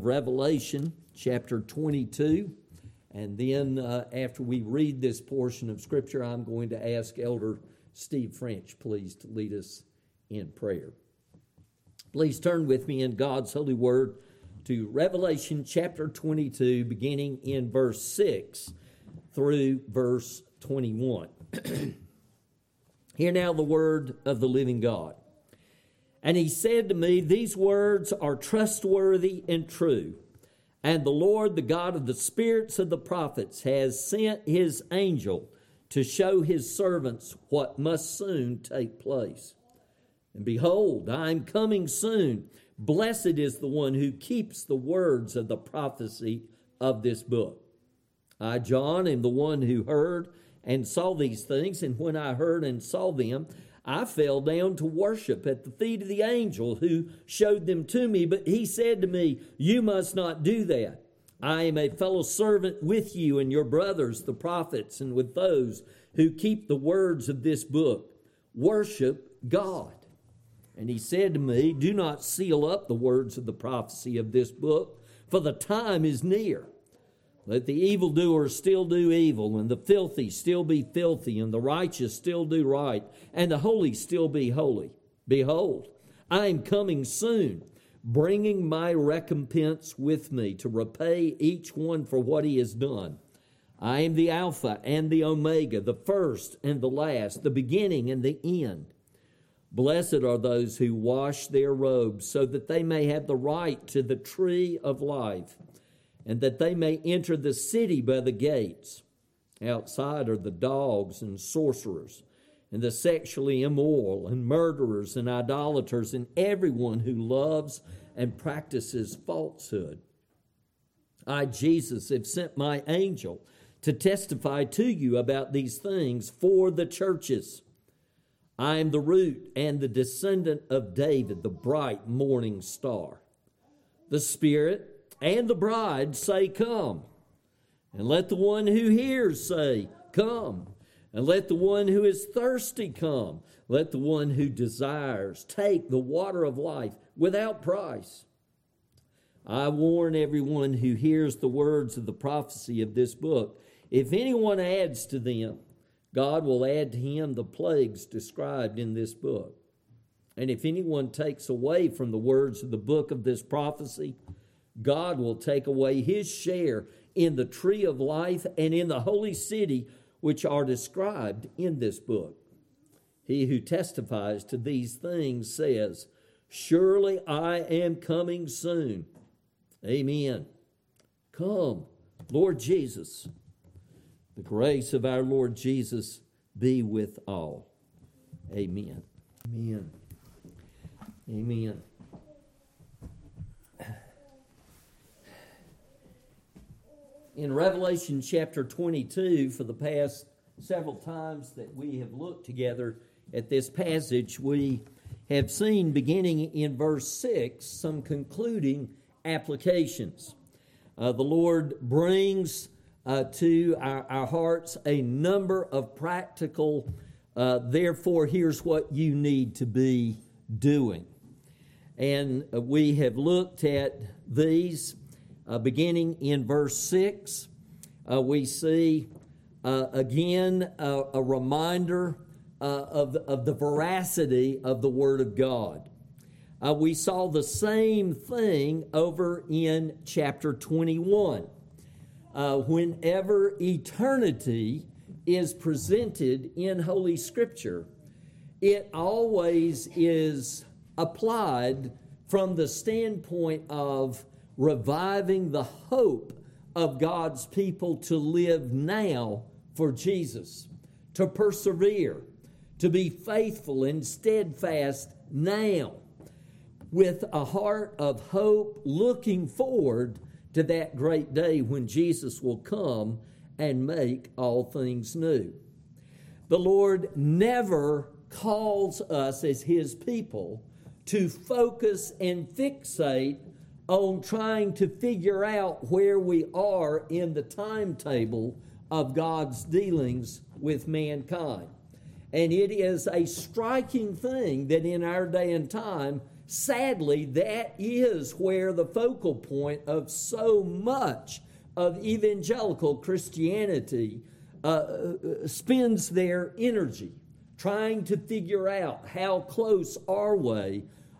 Revelation, chapter 22. And then after we read this portion of Scripture, I'm going to ask Elder Steve French, please, to lead us in prayer. Please turn with me in God's holy word to Revelation chapter 22, beginning in verse 6 through verse 21. Hear now the word of the living God. And he said to me, these words are trustworthy and true. And the Lord, the God of the spirits of the prophets, has sent his angel to show his servants what must soon take place. And behold, I am coming soon. Blessed is the one who keeps the words of the prophecy of this book. I, John, am the one who heard and saw these things, and when I heard and saw them, I fell down to worship at the feet of the angel who showed them to me. But he said to me, you must not do that. I am a fellow servant with you and your brothers, the prophets, and with those who keep the words of this book. Worship God. And he said to me, do not seal up the words of the prophecy of this book, for the time is near. Let the evildoer still do evil, and the filthy still be filthy, and the righteous still do right, and the holy still be holy. Behold, I am coming soon, bringing my recompense with me to repay each one for what he has done. I am the Alpha and the Omega, the first and the last, the beginning and the end. Blessed are those who wash their robes, so that they may have the right to the tree of life, and that they may enter the city by the gates. Outside are the dogs and sorcerers, and the sexually immoral, and murderers, and idolaters, and everyone who loves and practices falsehood. I, Jesus, have sent my angel to testify to you about these things for the churches. I am the root and the descendant of David, the bright morning star. The Spirit and the bride say, come. And let the one who hears say, come. And let the one who is thirsty come. Let the one who desires take the water of life without price. I warn everyone who hears the words of the prophecy of this book. If anyone adds to them, God will add to him the plagues described in this book. And if anyone takes away from the words of the book of this prophecy, God will take away his share in the tree of life and in the holy city which are described in this book. He who testifies to these things says, surely I am coming soon. Amen. Come, Lord Jesus. The grace of our Lord Jesus be with all. Amen. Amen. Amen. In Revelation chapter 22, for the past several times that we have looked together at this passage, we have seen, beginning in verse 6, some concluding applications. The Lord brings to our hearts a number of practical, therefore, here's what you need to be doing. And we have looked at these. Beginning in verse 6, we see again a reminder of the veracity of the Word of God. We saw the same thing over in chapter 21. Whenever eternity is presented in Holy Scripture, it always is applied from the standpoint of reviving the hope of God's people to live now for Jesus, to persevere, to be faithful and steadfast now, with a heart of hope, looking forward to that great day when Jesus will come and make all things new. The Lord never calls us as His people to focus and fixate on trying to figure out where we are in the timetable of God's dealings with mankind. And it is a striking thing that in our day and time, Sadly, that is where the focal point of so much of evangelical Christianity spends their energy, trying to figure out how close are we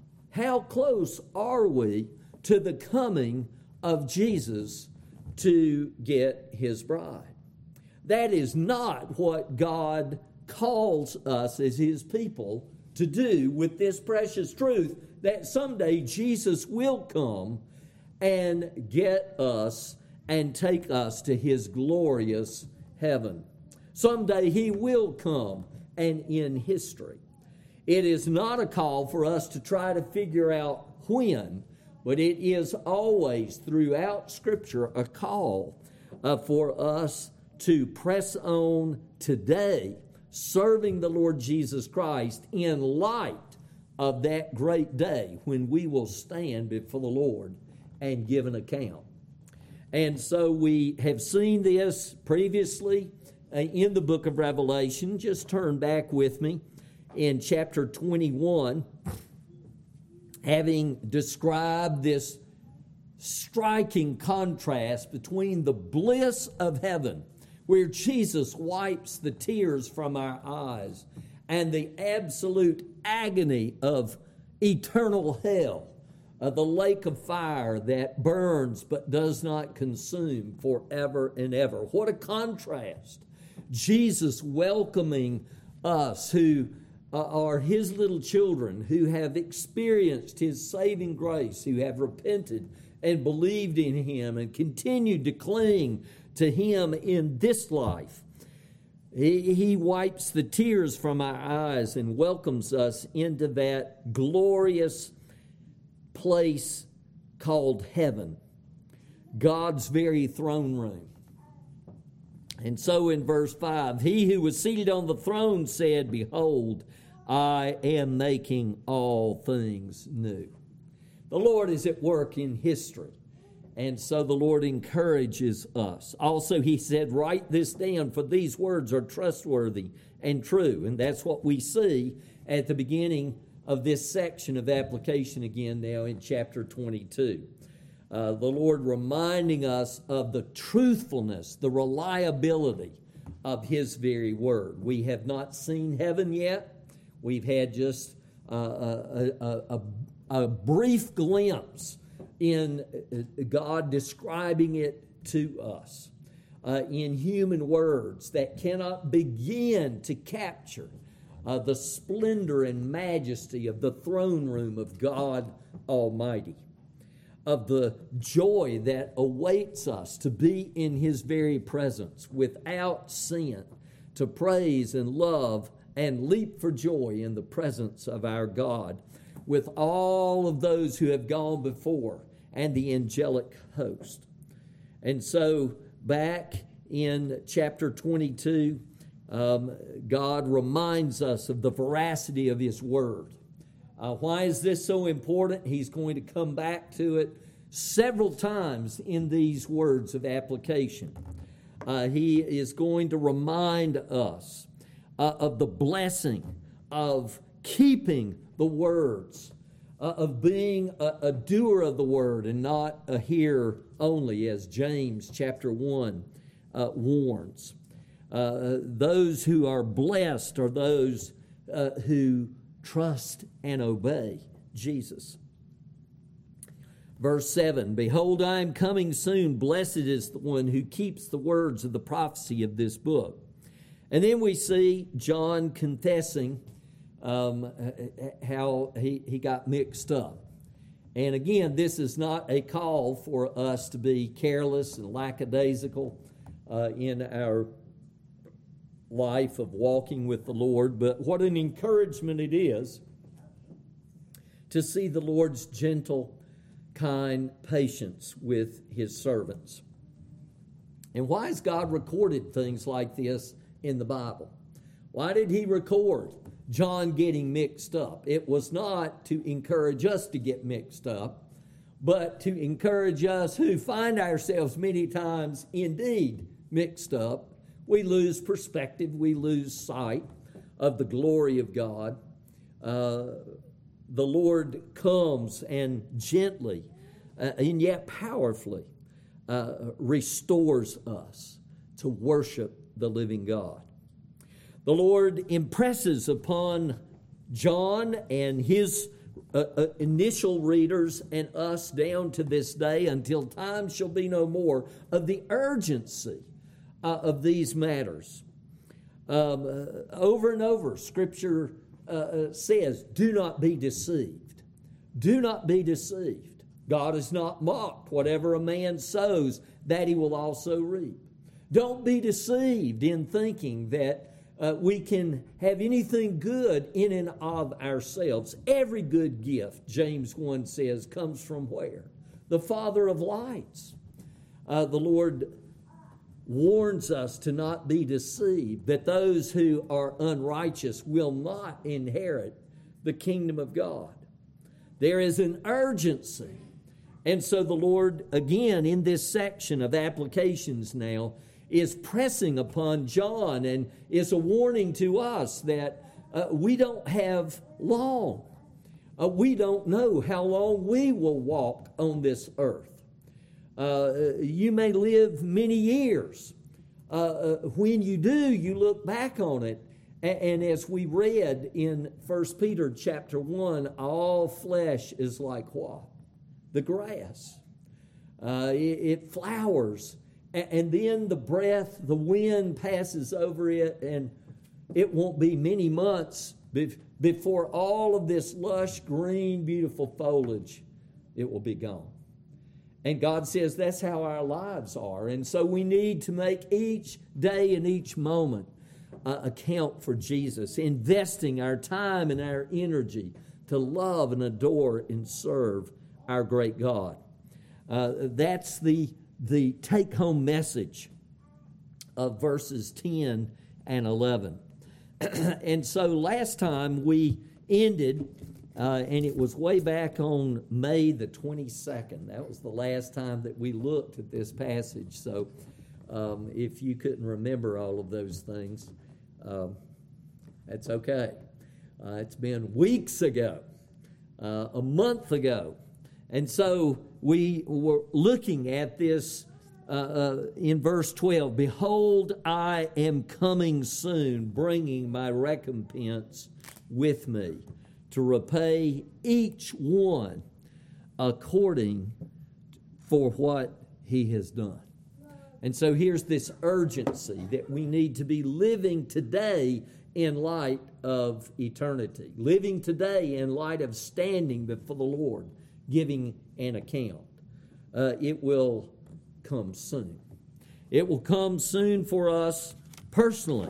to the coming of Jesus to get his bride. That is not what God calls us as his people to do with this precious truth that someday Jesus will come and get us and take us to his glorious heaven. Someday he will come and end history. It is not a call for us to try to figure out when, but it is always throughout Scripture a call for us to press on today, serving the Lord Jesus Christ in light of that great day when we will stand before the Lord and give an account. And so we have seen this previously in the book of Revelation. Just turn back with me in chapter 21, having described this striking contrast between the bliss of heaven, where Jesus wipes the tears from our eyes, and the absolute agony of eternal hell, the lake of fire that burns but does not consume forever and ever. What a contrast. Jesus welcoming us who are his little children, who have experienced his saving grace, who have repented and believed in him and continued to cling to him in this life. He wipes the tears from our eyes and welcomes us into that glorious place called heaven, God's very throne room. And so in verse 5, he who was seated on the throne said, "Behold, I am making all things new." The Lord is at work in history. And so the Lord encourages us. Also, he said, write this down, for these words are trustworthy and true. And that's what we see at the beginning of this section of application again now in chapter 22. The Lord reminding us of the truthfulness, the reliability of his very word. We have not seen heaven yet. We've had just a brief glimpse in God describing it to us in human words that cannot begin to capture the splendor and majesty of the throne room of God Almighty, of the joy that awaits us to be in his very presence without sin, to praise and love and leap for joy in the presence of our God, with all of those who have gone before and the angelic host. And so back in chapter 22, God reminds us of the veracity of his word. Why is this so important? He's going to come back to it several times in these words of application. He is going to remind us of the blessing of keeping the words, of being a doer of the word and not a hearer only, as James chapter 1 warns. Those who are blessed are those who trust and obey Jesus. Verse 7, behold, I am coming soon. Blessed is the one who keeps the words of the prophecy of this book. And then we see John confessing how he got mixed up. And again, this is not a call for us to be careless and lackadaisical in our life of walking with the Lord, but what an encouragement it is to see the Lord's gentle, kind patience with his servants. And why has God recorded things like this in the Bible? Why did he record John getting mixed up? It was not to encourage us to get mixed up, but to encourage us who find ourselves many times indeed mixed up. We lose perspective, we lose sight of the glory of God. the Lord comes and gently and yet powerfully restores us to worship the living God. The Lord impresses upon John and his initial readers and us down to this day until time shall be no more of the urgency of these matters. Over and over, Scripture says, do not be deceived. Do not be deceived. God is not mocked. Whatever a man sows, that he will also reap. Don't be deceived in thinking that we can have anything good in and of ourselves. Every good gift, James 1 says, comes from where? The Father of lights. The Lord warns us to not be deceived, that those who are unrighteous will not inherit the kingdom of God. There is an urgency. And so the Lord, again, in this section of applications now, is pressing upon John and is a warning to us that we don't have long. We don't know how long we will walk on this earth. You may live many years. When you do, you look back on it, and as we read in 1 Peter chapter 1, all flesh is like what? The grass. It flowers, and then the breath, the wind passes over it, and it won't be many months before all of this lush, green, beautiful foliage, it will be gone. And God says that's how our lives are. And so we need to make each day and each moment account for Jesus, investing our time and our energy to love and adore and serve our great God. That's the take-home message of verses 10 and 11. And so last time we ended, and it was way back on May the 22nd. That was the last time that we looked at this passage. So if you couldn't remember all of those things, that's okay. It's been weeks ago, a month ago. And so we were looking at this in verse 12. Behold, I am coming soon, bringing my recompense with me to repay each one according for what he has done. And so here's this urgency that we need to be living today in light of eternity, living today in light of standing before the Lord, giving an account. It will come soon. It will come soon for us personally.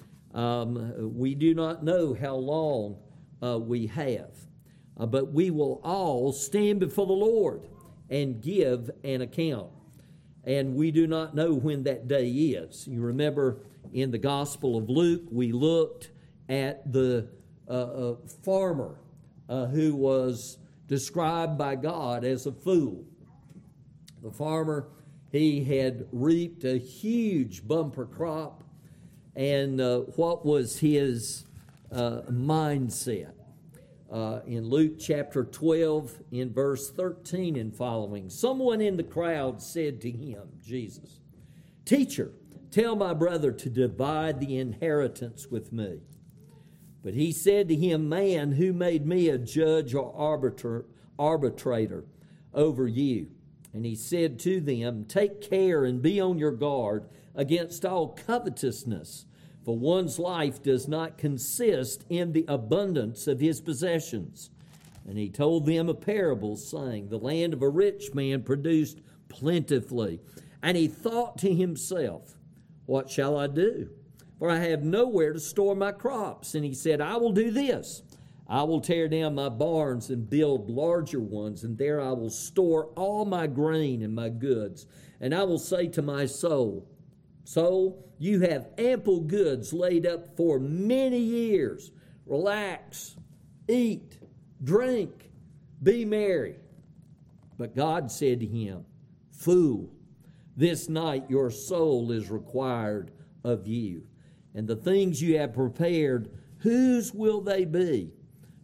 We do not know how long we have, but we will all stand before the Lord and give an account. And we do not know when that day is. You remember in the Gospel of Luke, we looked at the farmer who was described by God as a fool. The farmer, he had reaped a huge bumper crop, and what was his mindset? In Luke chapter 12, in verse 13 and following, someone in the crowd said to him, Jesus, "Teacher, tell my brother to divide the inheritance with me." But he said to him, "Man, who made me a judge or arbitrator over you?" And he said to them, "Take care and be on your guard against all covetousness, for one's life does not consist in the abundance of his possessions." And he told them a parable, saying, The land of a rich man produced plentifully. And he thought to himself, "What shall I do? For I have nowhere to store my crops." And he said, "I will do this. I will tear down my barns and build larger ones, and there I will store all my grain and my goods. And I will say to my soul, Soul, you have ample goods laid up for many years. Relax, eat, drink, be merry." But God said to him, "Fool, this night your soul is required of you. And the things you have prepared, whose will they be?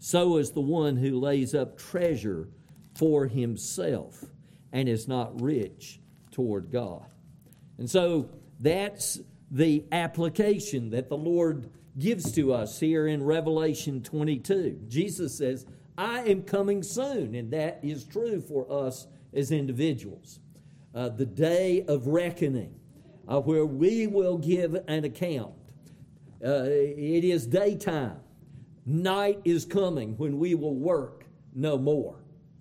So is the one who lays up treasure for himself and is not rich toward God. And so that's the application that the Lord gives to us here in Revelation 22. Jesus says, I am coming soon, and that is true for us as individuals. The day of reckoning, where we will give an account. It is daytime. Night is coming when we will work no more.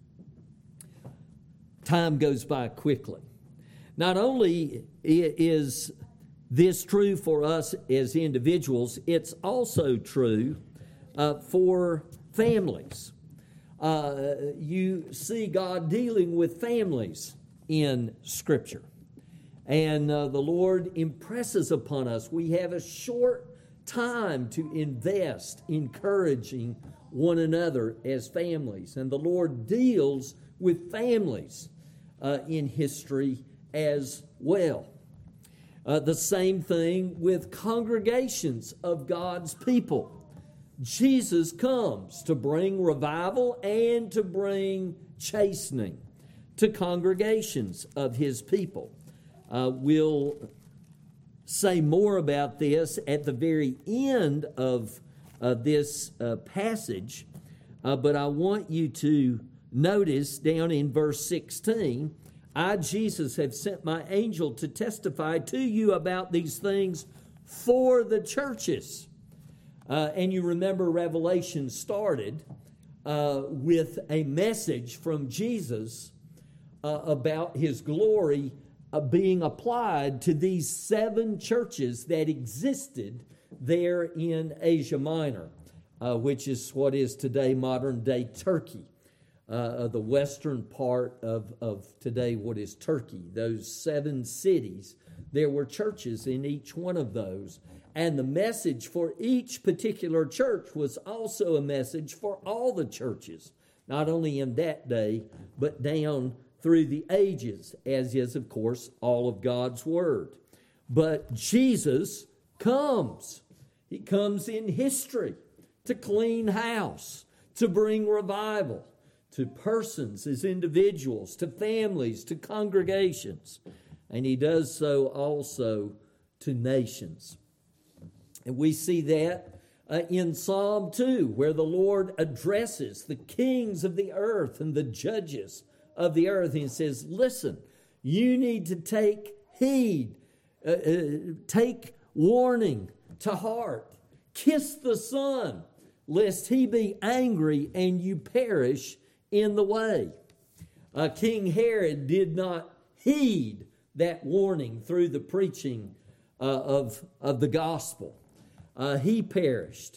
Time goes by quickly. Not only is this true for us as individuals, it's also true for families. You see God dealing with families in Scripture. And the Lord impresses upon us, we have a short time to invest encouraging one another as families. And the Lord deals with families in history as well. The same thing with congregations of God's people. Jesus comes to bring revival and to bring chastening to congregations of His people. We'll say more about this at the very end of this passage, but I want you to notice down in verse 16, I, Jesus, have sent my angel to testify to you about these things for the churches. And you remember Revelation started with a message from Jesus about His glory being applied to these 7 churches that existed there in Asia Minor, which is what is today modern-day Turkey. The western part of today, what is Turkey. Those 7 cities, there were churches in each one of those. And the message for each particular church was also a message for all the churches, not only in that day, but down through the ages, as is, of course, all of God's Word. But Jesus comes. He comes in history to clean house, to bring revival to persons as individuals, to families, to congregations. And He does so also to nations. And we see that in Psalm 2, where the Lord addresses the kings of the earth and the judges of the earth. He says, listen, you need to take heed, take warning to heart. Kiss the Son, lest He be angry and you perish in the way. King Herod did not heed that warning through the preaching of the gospel. He perished.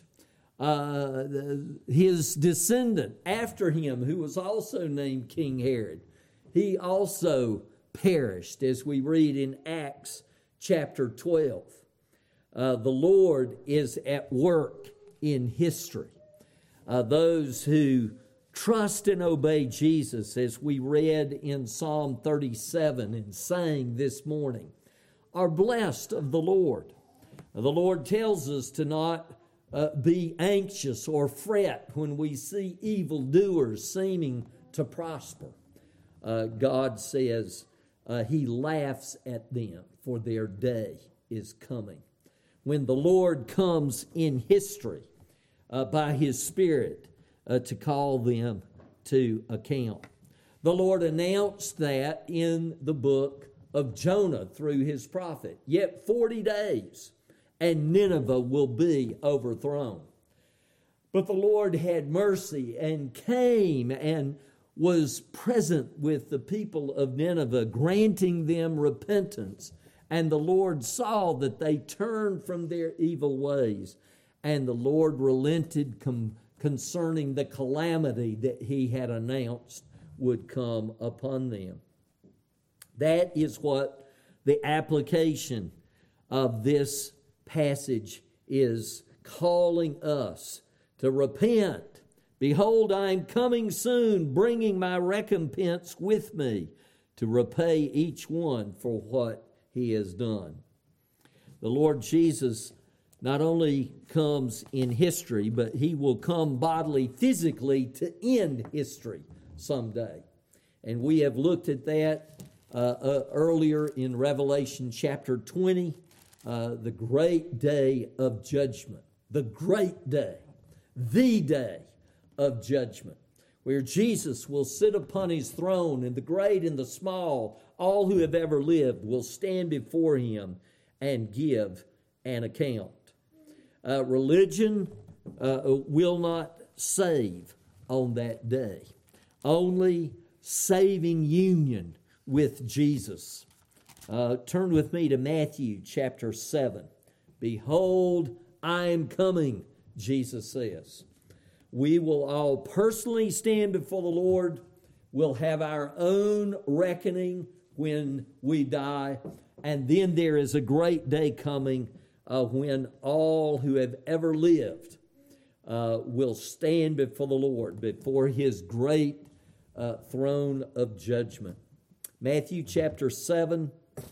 His descendant after him, who was also named King Herod, he also perished, as we read in Acts chapter 12. The Lord is at work in history. Those who trust and obey Jesus, as we read in Psalm 37 and sang this morning, are blessed of the Lord. The Lord tells us to not be anxious or fret when we see evildoers seeming to prosper. God says He laughs at them, for their day is coming. When the Lord comes in history by His Spirit to call them to account. The Lord announced that in the book of Jonah through His prophet. Yet 40 days and Nineveh will be overthrown. But the Lord had mercy and came and was present with the people of Nineveh, granting them repentance. And the Lord saw that they turned from their evil ways. And the Lord relented concerning the calamity that He had announced would come upon them. That is what the application of this passage is calling us to repent. Behold, I am coming soon, bringing my recompense with me to repay each one for what he has done. The Lord Jesus not only comes in history, but he will come bodily, physically to end history someday. And we have looked at that earlier in Revelation chapter 20, the great day of judgment. The great day, the day of judgment, where Jesus will sit upon his throne, and the great and the small, all who have ever lived, will stand before him and give an account. Religion will not save on that day. Only saving union with Jesus. Turn with me to Matthew chapter 7. Behold, I am coming, Jesus says. We will all personally stand before the Lord. We'll have our own reckoning when we die. And then there is a great day coming when all who have ever lived will stand before the Lord, before his great throne of judgment. Matthew chapter 7,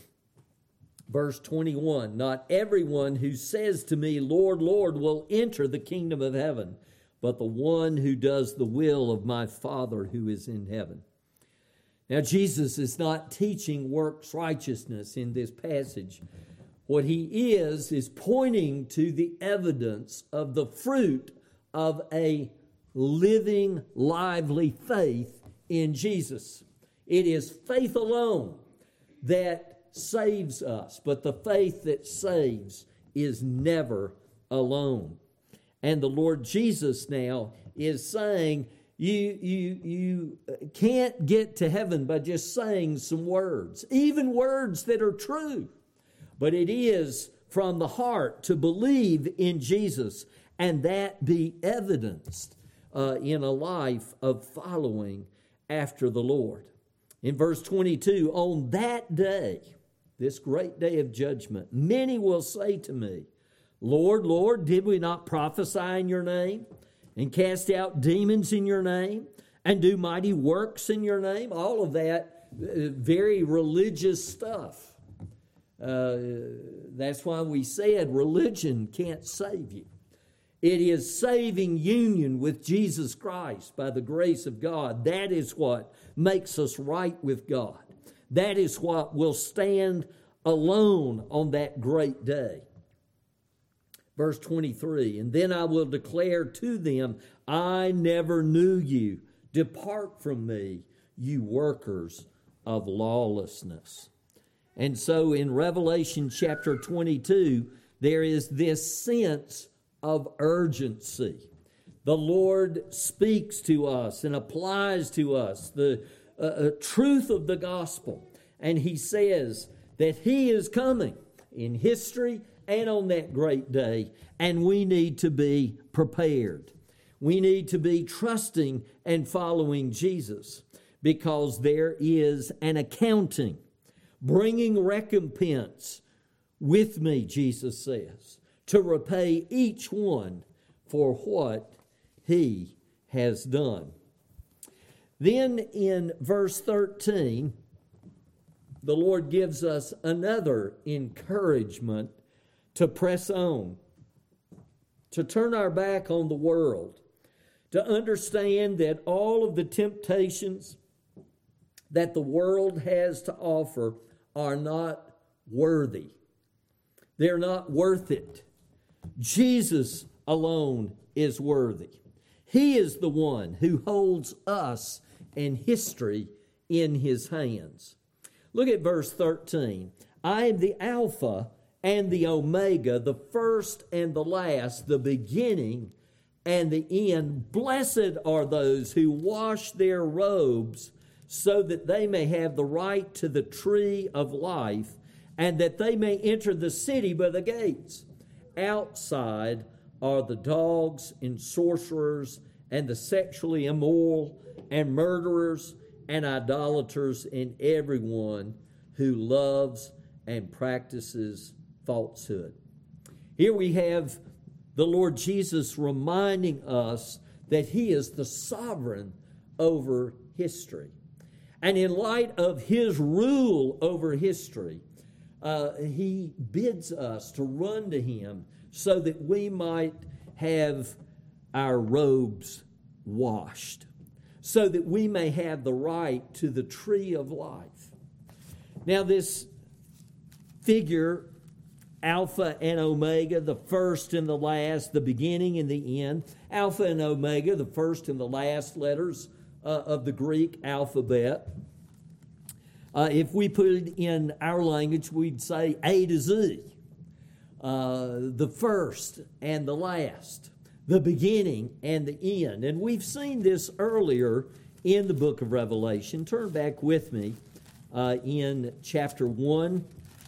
verse 21. Not everyone who says to me, Lord, Lord, will enter the kingdom of heaven, but the one who does the will of my Father who is in heaven. Now, Jesus is not teaching works righteousness in this passage. What he is pointing to the evidence of the fruit of a living, lively faith in Jesus. It is faith alone that saves us, but the faith that saves is never alone. And the Lord Jesus now is saying, you can't get to heaven by just saying some words, even words that are true. But it is from the heart to believe in Jesus, and that be evidenced in a life of following after the Lord. In verse 22, on that day, this great day of judgment, many will say to me, Lord, Lord, did we not prophesy in your name, and cast out demons in your name, and do mighty works in your name? All of that very religious stuff. That's why we said religion can't save you. It is saving union with Jesus Christ by the grace of God. That is what makes us right with God. That is what will stand alone on that great day. Verse 23, and then I will declare to them, I never knew you. Depart from me, you workers of lawlessness. And so in Revelation chapter 22, there is this sense of urgency. The Lord speaks to us and applies to us the truth of the gospel. And he says that he is coming in history and on that great day, and we need to be prepared. We need to be trusting and following Jesus, because there is an accounting, bringing recompense with me, Jesus says, to repay each one for what he has done. Then in verse 13, the Lord gives us another encouragement to press on, to turn our back on the world, to understand that all of the temptations that the world has to offer are not worthy. They're not worth it. Jesus alone is worthy. He is the one who holds us and history in his hands. Look at verse 13. I am the Alpha and the Omega, the first and the last, the beginning and the end. Blessed are those who wash their robes so that they may have the right to the tree of life, and that they may enter the city by the gates. Outside are the dogs and sorcerers and the sexually immoral and murderers and idolaters and everyone who loves and practices falsehood. Here we have the Lord Jesus reminding us that he is the sovereign over history. And in light of his rule over history, He bids us to run to Him so that we might have our robes washed, so that we may have the right to the tree of life. Now, this figure, Alpha and Omega, the first and the last, the beginning and the end. Alpha and Omega, the first and the last letters of the Greek alphabet. If we put it in our language, we'd say A to Z. The first and the last, the beginning and the end. And we've seen this earlier in the book of Revelation. Turn back with me in chapter 1.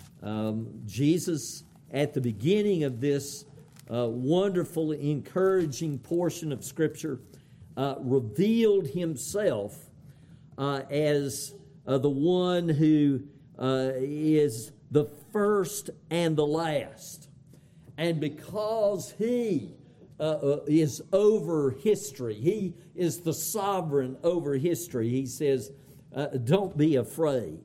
Jesus, at the beginning of this wonderful, encouraging portion of Scripture, revealed Himself as the one who is the first and the last. And because He is over history, He is the sovereign over history, He says, don't be afraid.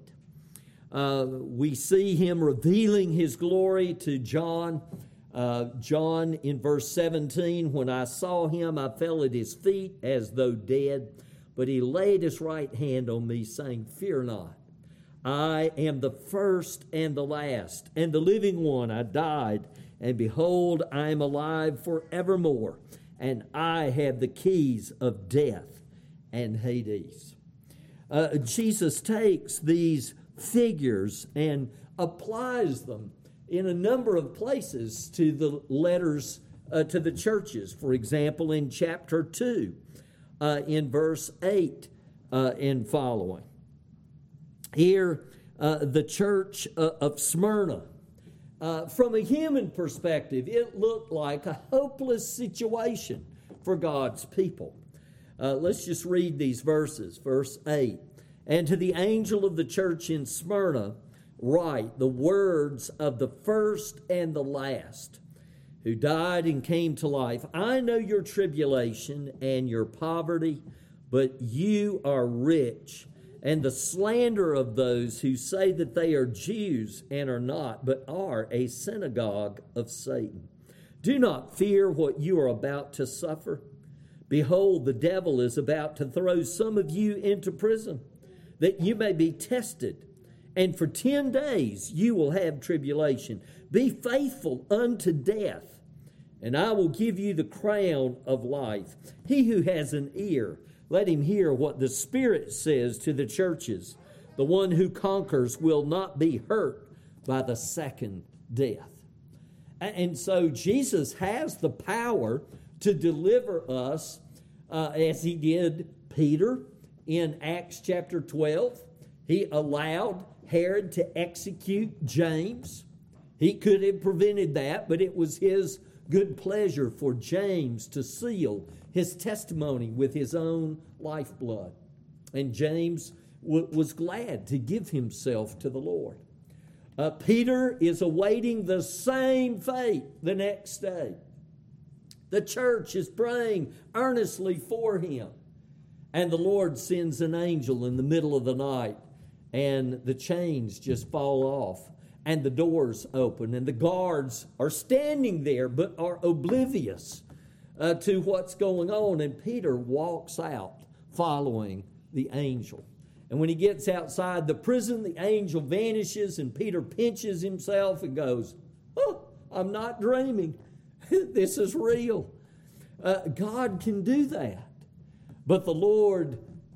We see Him revealing His glory to John. John in verse 17, when I saw Him, I fell at His feet as though dead. But He laid His right hand on me, saying, fear not. I am the first and the last, and the living one. I died, and behold, I am alive forevermore, and I have the keys of death and Hades. Jesus takes these figures and applies them in a number of places to the letters to the churches. For example, in chapter 2, in verse 8 and following. Here, the church of Smyrna. From a human perspective, it looked like a hopeless situation for God's people. Let's just read these verses. Verse 8. And to the angel of the church in Smyrna write the words of the first and the last, who died and came to life. I know your tribulation and your poverty, but you are rich, and the slander of those who say that they are Jews and are not, but are a synagogue of Satan. Do not fear what you are about to suffer. Behold, the devil is about to throw some of you into prison, that you may be tested. And for 10 days you will have tribulation. Be faithful unto death, and I will give you the crown of life. He who has an ear, let him hear what the Spirit says to the churches. The one who conquers will not be hurt by the second death. And so Jesus has the power to deliver us as He did Peter in Acts chapter 12. He allowed Herod to execute James. He could have prevented that, but it was His good pleasure for James to seal his testimony with his own lifeblood. And James was glad to give himself to the Lord. Peter is awaiting the same fate the next day. The church is praying earnestly for him. And the Lord sends an angel in the middle of the night, and the chains just fall off, and the doors open, and the guards are standing there but are oblivious to what's going on. And Peter walks out following the angel. And when he gets outside the prison, the angel vanishes, and Peter pinches himself and goes, "Oh, I'm not dreaming. This is real." God can do that. But the Lord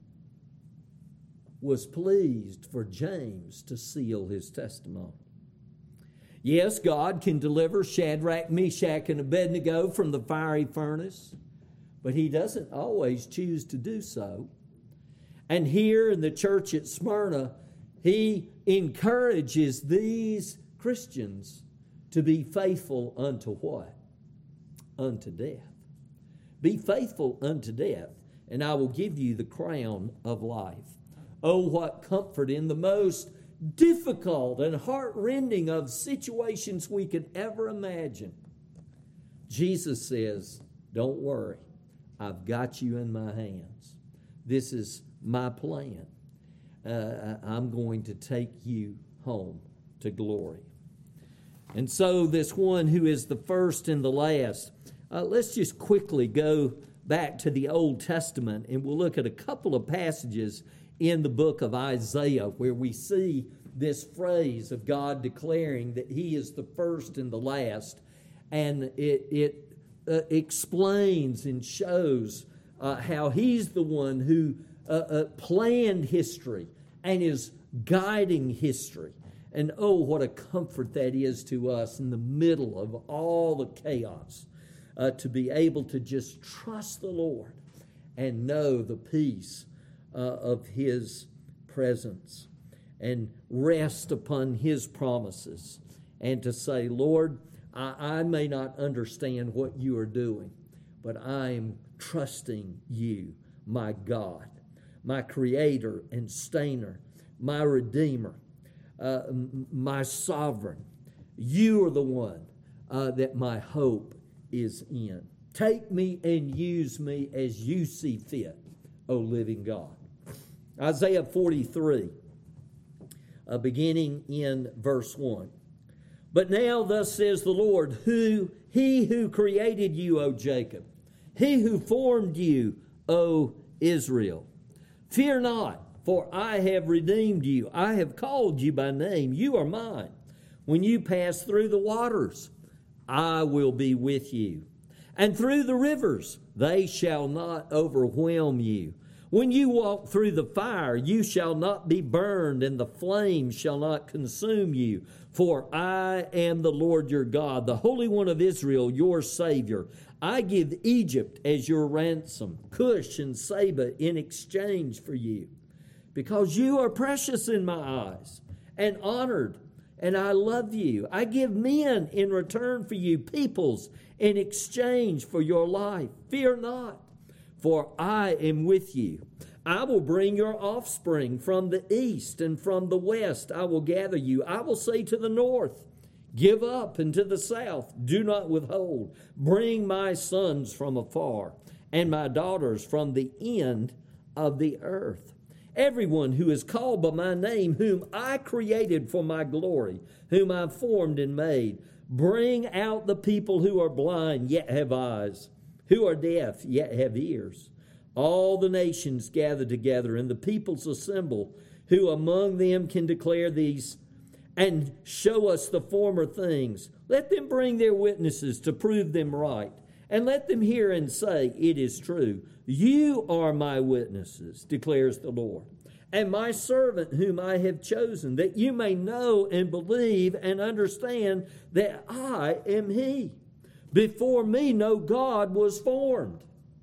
was pleased for James to seal his testimony. Yes, God can deliver Shadrach, Meshach, and Abednego from the fiery furnace, but He doesn't always choose to do so. And here in the church at Smyrna, He encourages these Christians to be faithful unto what? Unto death. Be faithful unto death, and I will give you the crown of life. Oh, what comfort in the most difficult and heart-rending of situations we could ever imagine. Jesus says, don't worry, I've got you in my hands. This is my plan. I'm going to take you home to glory. And so this one who is the first and the last, let's just quickly go back to the Old Testament, and we'll look at a couple of passages in the book of Isaiah where we see this phrase of God declaring that He is the first and the last, and it explains and shows how He's the one who planned history and is guiding history. And oh, what a comfort that is to us in the middle of all the chaos, to be able to just trust the Lord and know the peace of His presence and rest upon His promises, and to say, Lord, I may not understand what you are doing, but I am trusting you, my God, my Creator and Sustainer, my Redeemer, my Sovereign. You are the one that my hope is in. Take me and use me as you see fit, O living God. Isaiah 43, beginning in verse 1. But now thus says the Lord, He who created you, O Jacob, He who formed you, O Israel. Fear not, for I have redeemed you. I have called you by name. You are mine. When you pass through the waters, I will be with you. And through the rivers, they shall not overwhelm you. When you walk through the fire, you shall not be burned, and the flame shall not consume you. For I am the Lord your God, the Holy One of Israel, your Savior. I give Egypt as your ransom, Cush and Seba in exchange for you. Because you are precious in my eyes and honored, and I love you. I give men in return for you, peoples in exchange for your life. Fear not, for I am with you. I will bring your offspring from the east, and from the west I will gather you. I will say to the north, give up, and to the south, do not withhold. Bring my sons from afar, and my daughters from the end of the earth. Everyone who is called by my name, whom I created for my glory, whom I formed and made. Bring out the people who are blind, yet have eyes, who are deaf, yet have ears. All the nations gather together, and the peoples assemble, who among them can declare these and show us the former things. Let them bring their witnesses to prove them right, and let them hear and say, it is true. You are my witnesses, declares the Lord, and my servant whom I have chosen, that you may know and believe and understand that I am He. Before me no God was formed,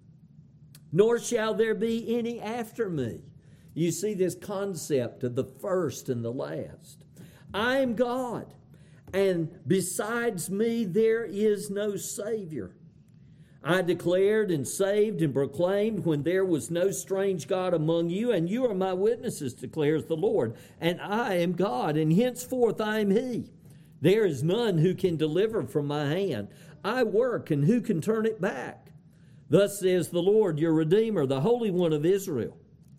nor shall there be any after me. You see this concept of the first and the last. I am God, and besides me there is no Savior. I declared and saved and proclaimed when there was no strange God among you, and you are my witnesses, declares the Lord. And I am God, and henceforth I am He. There is none who can deliver from my hand. I work, and who can turn it back? Thus says the Lord, your Redeemer, the Holy One of Israel.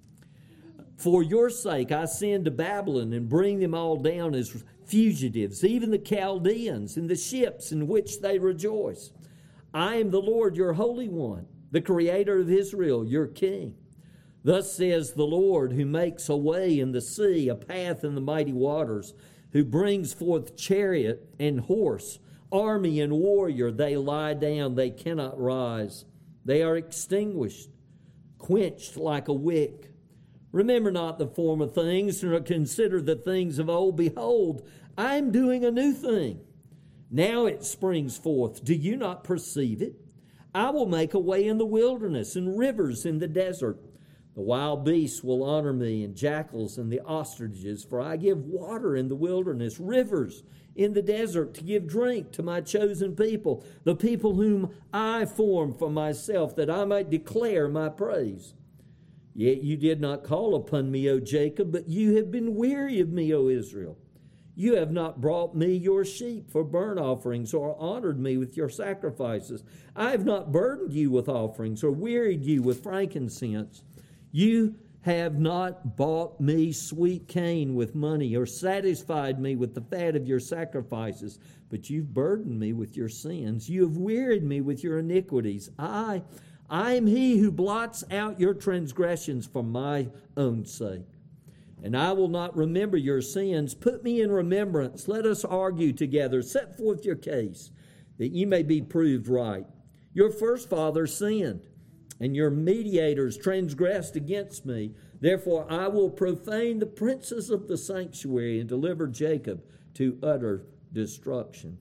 For your sake I send to Babylon and bring them all down as fugitives, even the Chaldeans and the ships in which they rejoice. I am the Lord, your Holy One, the Creator of Israel, your King. Thus says the Lord, who makes a way in the sea, a path in the mighty waters, who brings forth chariot and horse, army and warrior. They lie down, they cannot rise. They are extinguished, quenched like a wick. Remember not the former things, nor consider the things of old. Behold, I am doing a new thing. Now it springs forth. Do you not perceive it? I will make a way in the wilderness and rivers in the desert. The wild beasts will honor me, and jackals and the ostriches, for I give water in the wilderness, rivers in the desert, to give drink to my chosen people, the people whom I formed for myself, that I might declare my praise. Yet you did not call upon me, O Jacob, but you have been weary of me, O Israel. You have not brought me your sheep for burnt offerings, or honored me with your sacrifices. I have not burdened you with offerings, or wearied you with frankincense. You have not bought me sweet cane with money, or satisfied me with the fat of your sacrifices, but you've burdened me with your sins. You have wearied me with your iniquities. I am he who blots out your transgressions for my own sake. And I will not remember your sins. Put me in remembrance. Let us argue together. Set forth your case, that ye may be proved right. Your first fathers sinned, and your mediators transgressed against me. Therefore I will profane the princes of the sanctuary and deliver Jacob to utter destruction,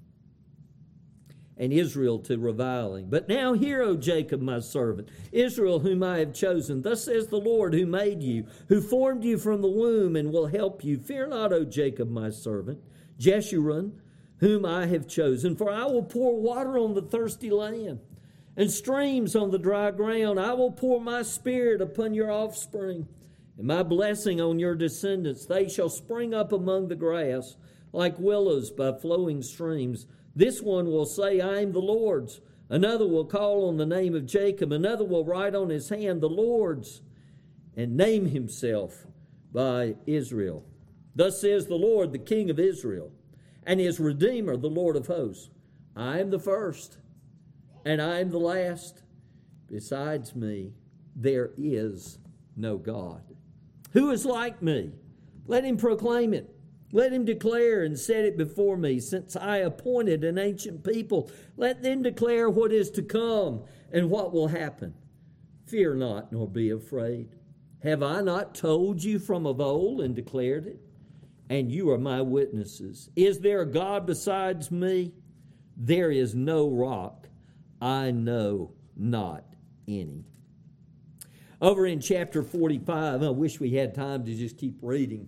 and Israel to reviling. But now hear, O Jacob, my servant, Israel, whom I have chosen. Thus says the Lord, who made you, who formed you from the womb, and will help you. Fear not, O Jacob, my servant, Jeshurun, whom I have chosen. For I will pour water on the thirsty land, and streams on the dry ground. I will pour my spirit upon your offspring, and my blessing on your descendants. They shall spring up among the grass, like willows by flowing streams. This one will say, I am the Lord's. Another will call on the name of Jacob. Another will write on his hand, the Lord's, and name himself by Israel. Thus says the Lord, the King of Israel, and his Redeemer, the Lord of hosts. I am the first, and I am the last. Besides me, there is no God. Who is like me? Let him proclaim it. Let him declare and set it before me. Since I appointed an ancient people, let them declare what is to come and what will happen. Fear not, nor be afraid. Have I not told you from of old and declared it? And you are my witnesses. Is there a God besides me? There is no rock. I know not any. Over in chapter 45, I wish we had time to just keep reading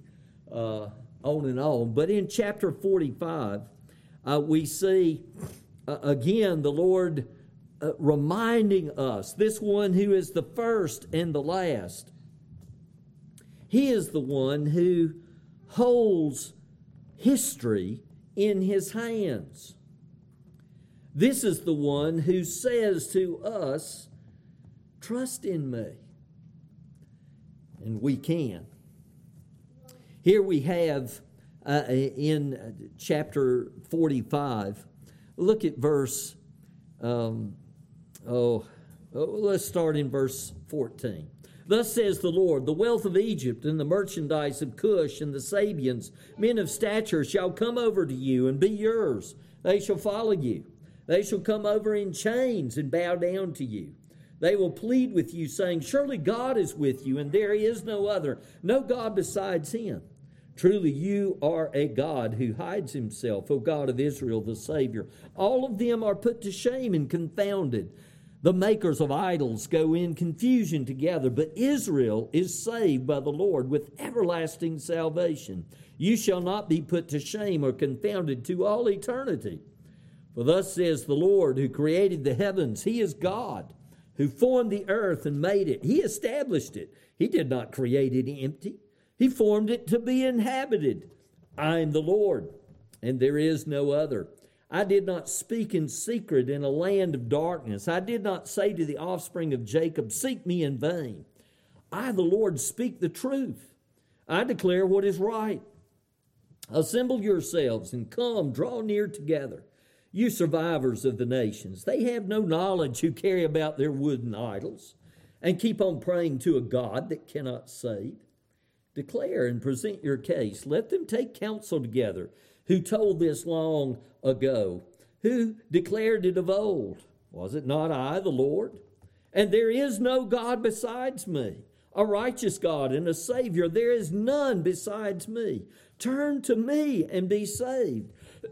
on and on. But in chapter 45, we see, again, the Lord reminding us, this one who is the first and the last. He is the one who holds history in his hands. This is the one who says to us, trust in me. And we can. Here we have in chapter 45, look at verse, let's start in verse 14. Thus says the Lord, the wealth of Egypt and the merchandise of Cush and the Sabians, men of stature, shall come over to you and be yours. They shall follow you. They shall come over in chains and bow down to you. They will plead with you, saying, surely God is with you, and there is no other, no God besides him. Truly you are a God who hides himself, O God of Israel, the Savior. All of them are put to shame and confounded. The makers of idols go in confusion together, but Israel is saved by the Lord with everlasting salvation. You shall not be put to shame or confounded to all eternity. For thus says the Lord, who created the heavens. He is God, who formed the earth and made it. He established it. He did not create it empty. He formed it to be inhabited. I am the Lord, and there is no other. I did not speak in secret in a land of darkness. I did not say to the offspring of Jacob, seek me in vain. I, the Lord, speak the truth. I declare what is right. Assemble yourselves and come, draw near together. You survivors of the nations, they have no knowledge who carry about their wooden idols and keep on praying to a God that cannot save. Declare and present your case. Let them take counsel together. Who told this long ago? Who declared it of old? Was it not I, the Lord? And there is no God besides me, a righteous God and a Savior. There is none besides me. Turn to me and be saved,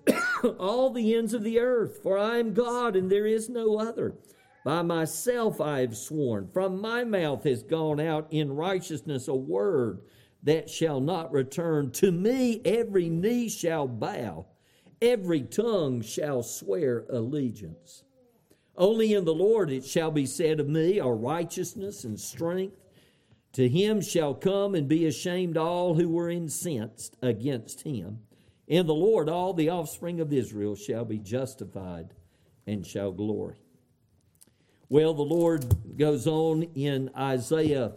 all the ends of the earth, for I am God and there is no other. By myself I have sworn. From my mouth has gone out in righteousness a word that shall not return. To me every knee shall bow, every tongue shall swear allegiance. Only in the Lord it shall be said of me, are righteousness and strength. To him shall come and be ashamed all who were incensed against him. In the Lord all the offspring of Israel shall be justified and shall glory. Well, the Lord goes on in Isaiah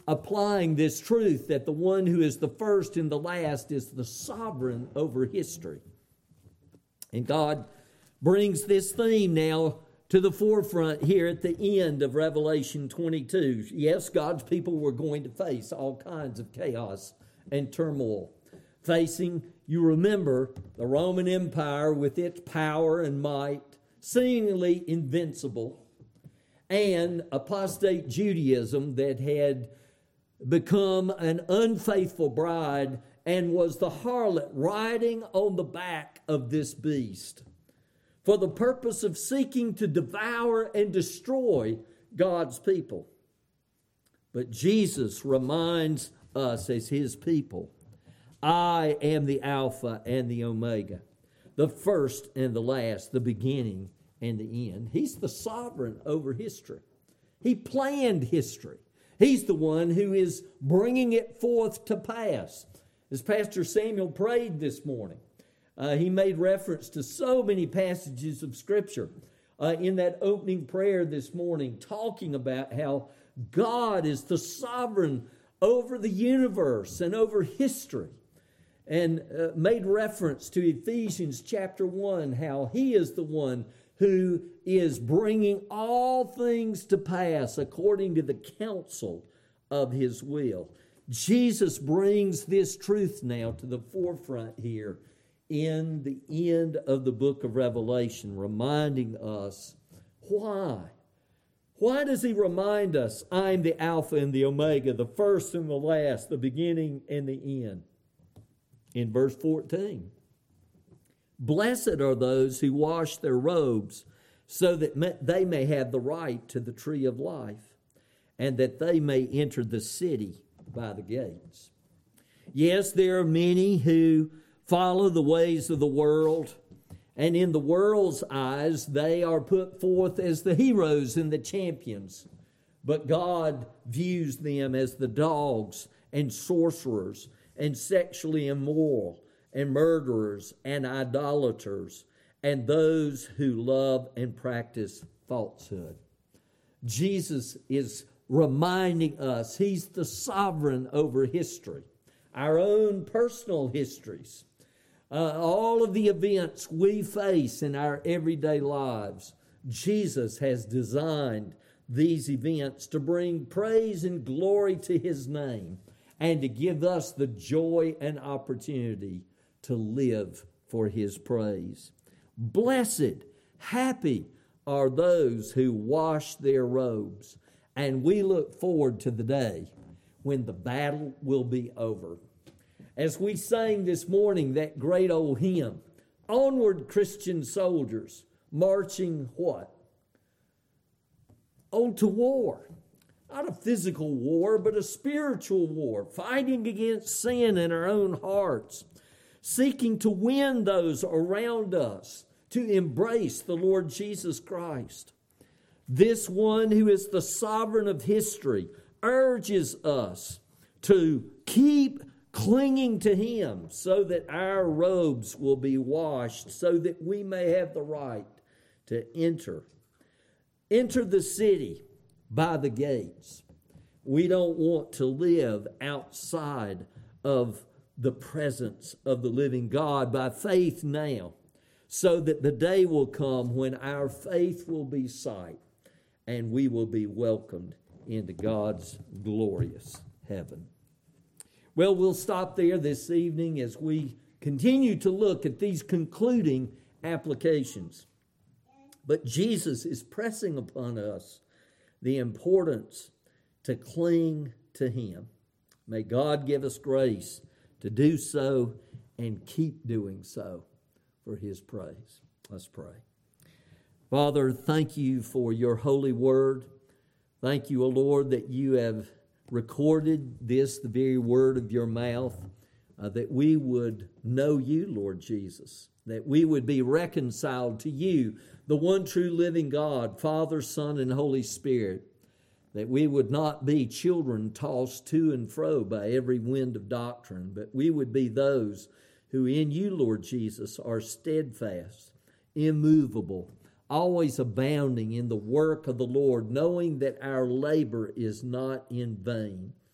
applying this truth that the one who is the first and the last is the sovereign over history. And God brings this theme now to the forefront here at the end of Revelation 22. Yes, God's people were going to face all kinds of chaos and turmoil. Facing, you remember, the Roman Empire with its power and might, seemingly invincible, and apostate Judaism that had become an unfaithful bride and was the harlot riding on the back of this beast for the purpose of seeking to devour and destroy God's people. But Jesus reminds us as his people, I am the Alpha and the Omega, the first and the last, the beginning and the end. He's the sovereign over history. He planned history. He's the one who is bringing it forth to pass. As Pastor Samuel prayed this morning, he made reference to so many passages of Scripture in that opening prayer this morning, talking about how God is the sovereign over the universe and over history, and made reference to Ephesians chapter 1, how he is the one who is bringing all things to pass according to the counsel of his will. Jesus brings this truth now to the forefront here in the end of the book of Revelation, reminding us why. Why does he remind us, I'm the Alpha and the Omega, the first and the last, the beginning and the end? In verse 14, blessed are those who wash their robes so that they may have the right to the tree of life and that they may enter the city by the gates. Yes, there are many who follow the ways of the world, and in the world's eyes, they are put forth as the heroes and the champions. But God views them as the dogs and sorcerers and sexually immoral and murderers and idolaters and those who love and practice falsehood. Jesus is reminding us he's the sovereign over history, our own personal histories, all of the events we face in our everyday lives. Jesus has designed these events to bring praise and glory to his name and to give us the joy and opportunity to live for his praise. Blessed, happy are those who wash their robes, and we look forward to the day when the battle will be over. As we sang this morning that great old hymn, Onward Christian Soldiers, marching what? On to war. Not a physical war, but a spiritual war, fighting against sin in our own hearts, seeking to win those around us to embrace the Lord Jesus Christ. This one who is the sovereign of history urges us to keep clinging to him so that our robes will be washed, so that we may have the right to enter the city by the gates. We don't want to live outside of the presence of the living God by faith now, so that the day will come when our faith will be sight and we will be welcomed into God's glorious heaven. Well, we'll stop there this evening as we continue to look at these concluding applications. But Jesus is pressing upon us the importance to cling to him. May God give us grace to do so and keep doing so for his praise. Let's pray. Father, thank you for your holy word. Thank you, O Lord, that you have recorded this, the very word of your mouth, that we would know you, Lord Jesus, that we would be reconciled to you, the one true living God, Father, Son, and Holy Spirit, that we would not be children tossed to and fro by every wind of doctrine, but we would be those who in you, Lord Jesus, are steadfast, immovable, always abounding in the work of the Lord, knowing that our labor is not in vain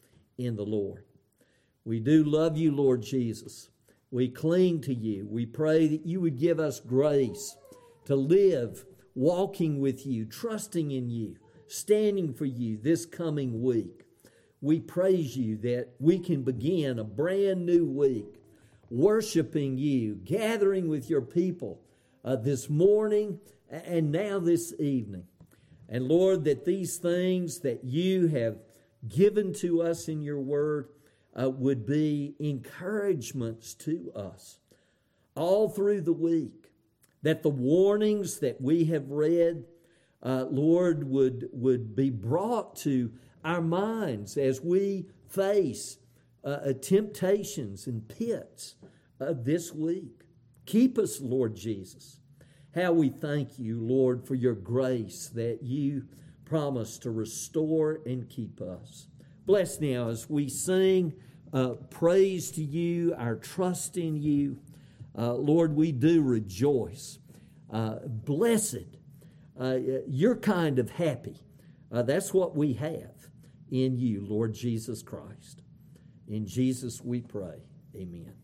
in the Lord. We do love you, Lord Jesus. We cling to you. We pray that you would give us grace to live walking with you, trusting in you, standing for you this coming week. We praise you that we can begin a brand new week worshiping you, gathering with your people this morning and now this evening. And Lord, that these things that you have given to us in your word would be encouragements to us all through the week. That the warnings that we have read, Lord, would be brought to our minds as we face temptations and pits this week. Keep us, Lord Jesus. How we thank you, Lord, for your grace that you promise to restore and keep us. Bless now as we sing praise to you, our trust in you. Lord, we do rejoice. Blessed, you're kind of happy. That's what we have in you, Lord Jesus Christ. In Jesus we pray. Amen.